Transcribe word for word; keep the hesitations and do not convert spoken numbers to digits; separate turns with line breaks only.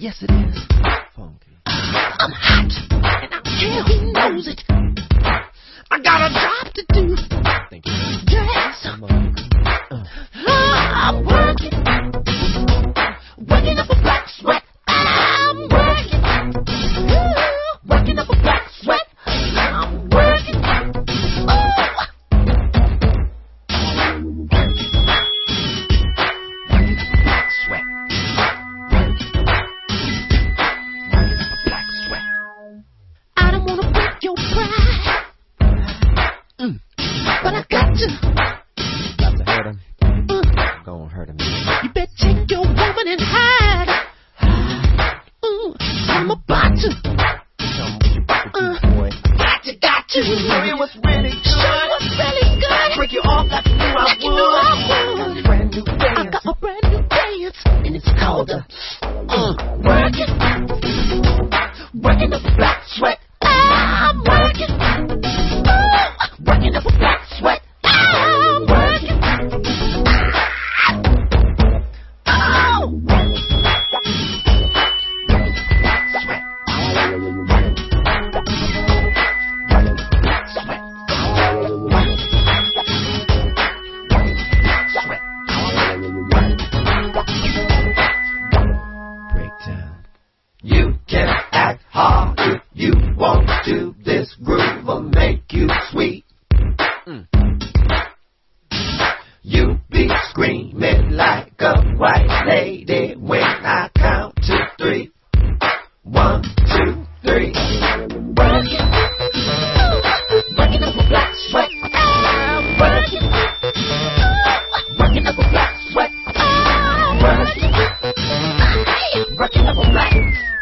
Yes, it is. Funky. I'm hot, and I don't care who knows it. I got a job to do. Thank you. Yes. I'm, uh, I'm working. Working up a black sweat. I'm working. Working up a black sweat. I'm working. Oh. Working up a black sweat. I don't wanna break your pride, mm. but I got to. Got to hurt him. Mm. I'm gonna hurt him. You better take your woman and hide. Mm. I'm about to. Tell me what you about to do, boy. Got to, got to. Show you what's really good. Show you what's really good. Break you off like you knew I like would. You knew I would. Brand new dance. I got a brand new dance, and it's called a uh, working, working up a black sweat. I'm working, oh, working up a black sweat. I'm working, oh, working black sweat. Breakdown. You can act hard if you want to. This groove will make you sweet. Mm. You be screaming like a white lady when I count to three. One, two, three. Working, working up a black sweat. I'm working, working up a black sweat. I'm working, working up a black.